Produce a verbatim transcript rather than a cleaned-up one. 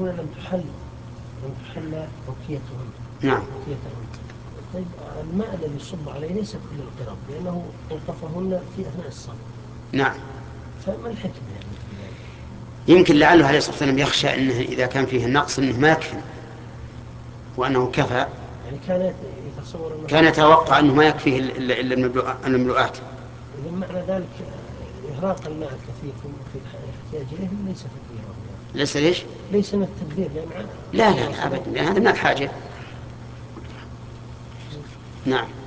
هنا لم تحل لم تحل توكيتهن. نعم. توكيتهن. طيب الماء الذي يصب عليه ليس كل القرب لأنه أوقفهن في أثناء الصلاة. نعم. فما الحكمة يعني في ذلك؟ يمكن لعله عليه الصلاة والسلام يخشى أنه إذا كان فيه النقص أنه ما يكفي وأنه كفى. يعني كان يتصور أنه كان يتوقع أنه ما يكفيه إلا إلا المملوء- المملوءات. إذا معنى ذلك إهراق الماء الكثير في الاحتياج إليه ليس تدبيرا يعني. ليس ليش؟ ليس من التدبير لأن لا لا لا أبدا، لأن هذا من الحاجة. نعم.